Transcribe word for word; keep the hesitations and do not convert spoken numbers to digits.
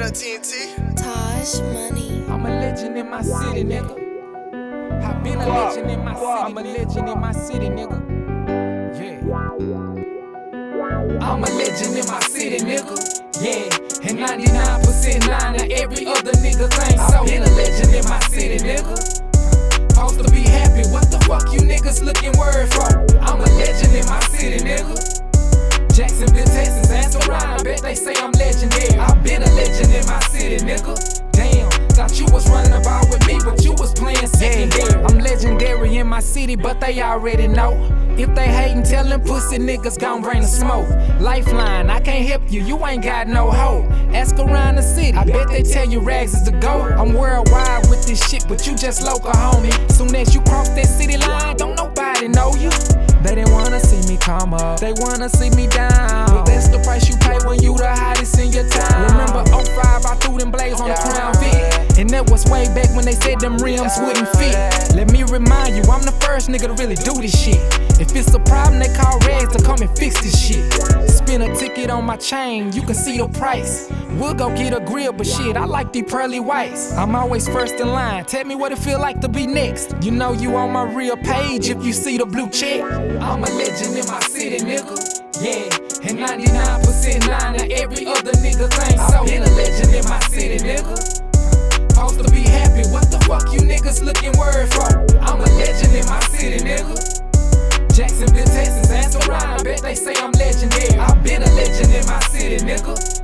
up, T N T? Taj Money. I'm a legend in my city, nigga. I been a legend in my city. I'm a legend in my city, nigga. Yeah. I'm a legend in my city, nigga. Yeah. And ninety-nine percent nine of every other nigga claim so. I been a legend in my city, nigga. Supposed to be happy. What the fuck you niggas looking word for? I'm a legend in my city, nigga. Jacksonville, Texas, ask around, I bet they say I'm legendary. I been a legend in my city, nigga. Damn, thought you was running about with me, but you was playing secondary. I'm legendary in my city, but they already know. If they hatin', tell them pussy niggas gon' bring the smoke. Lifeline, I can't help you, you ain't got no hope. Ask around the city, I bet they tell you rags is the goat. I'm worldwide with this shit, but you just local, homie. Soon as you cross that city line, don't nobody know you. They didn't wanna see me come up, they wanna see me down. But that's the price you pay when you the hottest in your town. Remember oh five, I threw them blades on the Crown Vic, and that was way back when they said them rims wouldn't fit. Let me remind you, I'm the first nigga to really do this shit. If it's a problem, they call Rags to come and fix this shit. Spin a ticket on my chain, you can see the price. We'll go get a grill, but shit, I like these pearly whites. I'm always first in line, tell me what it feel like to be next. You know you on my real page if you see the blue check. I'm a legend in my city, nigga. Yeah, and ninety-nine percent nine of every other nigga claim so. I been a legend in my city, nigga. Supposed to be happy, what the fuck you niggas looking word for? I'm a legend in my city, nigga. Jacksonville, Texas, ask around, I bet they say I'm legendary. I been a legend in my city, nigga.